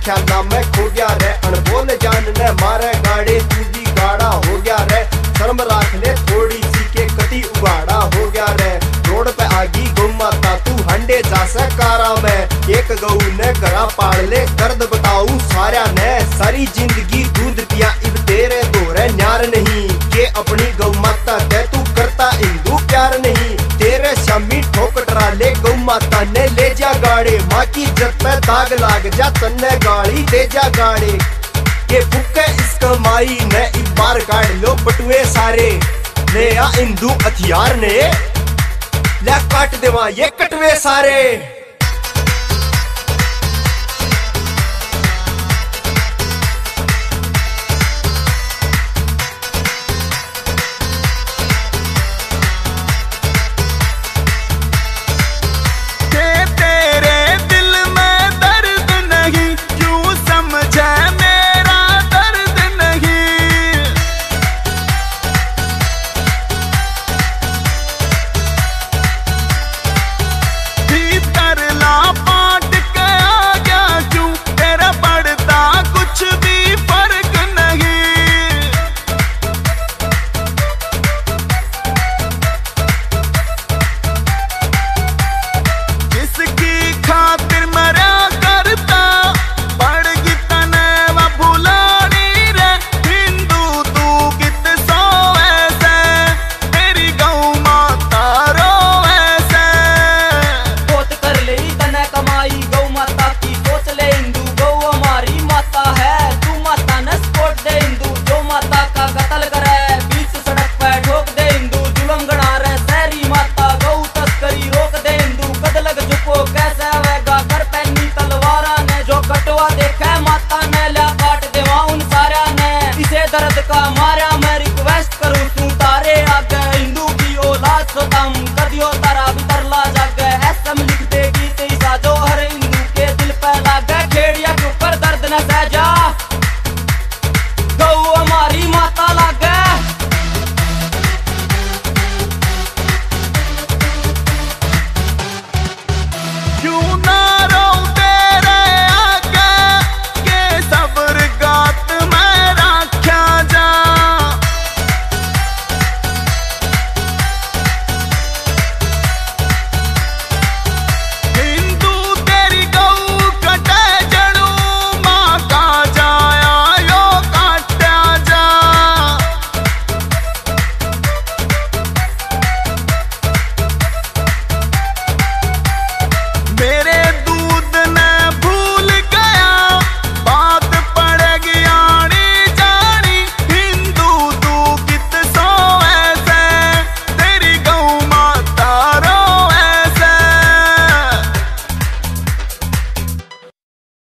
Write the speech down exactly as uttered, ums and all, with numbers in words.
ख्याला में खो गया रे। अनबोल जान ने मारे गाड़े तू भी गाड़ा हो गया रे। शर्म राख ले थोड़ी सी के कटी उगाड़ा हो गया रे। रोड पे आगी गौ माता तू हंडे जा से कारा में। एक गऊ ने घरा पाड़ ले दर्द बताऊं सारा ने। सारी जिंदगी दूध पिया इब तेरे दोरे न्यार नहीं। के अपनी गौ माता के तू करता हिंदू प्यार नहीं। तेरे शामी ठोकटरा ले गौ माता ने ले जा गाड़े। माँ की इज्जत पे दाग लाग जा तन्ने गाड़ी दे जा गाड़े। ये फुक्के इस कमाई ने एक बार काट लो बटुए सारे। ले आ हिंदू हथियार ने ले काट देवा ये कटवे सारे।